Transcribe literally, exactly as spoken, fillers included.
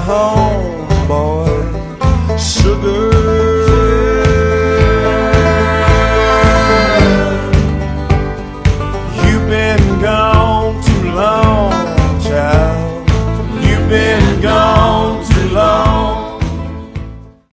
home, boy. Sugar. You've been gone too long.